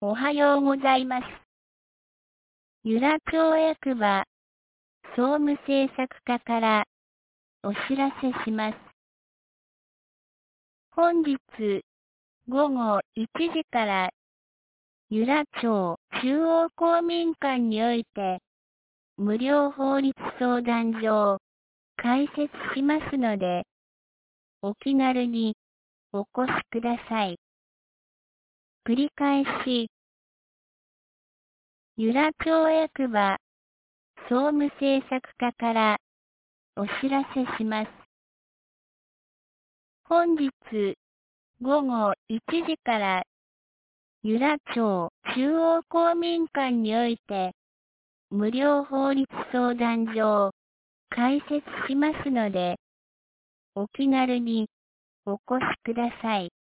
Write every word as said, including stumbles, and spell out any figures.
おはようございます。由良町役場総務政策課からお知らせします。本日午後いちじから由良町中央公民館において無料法律相談所を開設しますので、お気軽にお越しください。繰り返し、由良町役場総務政策課からお知らせします。本日午後いちじから由良町中央公民館において無料法律相談所を開設しますので、お気軽にお越しください。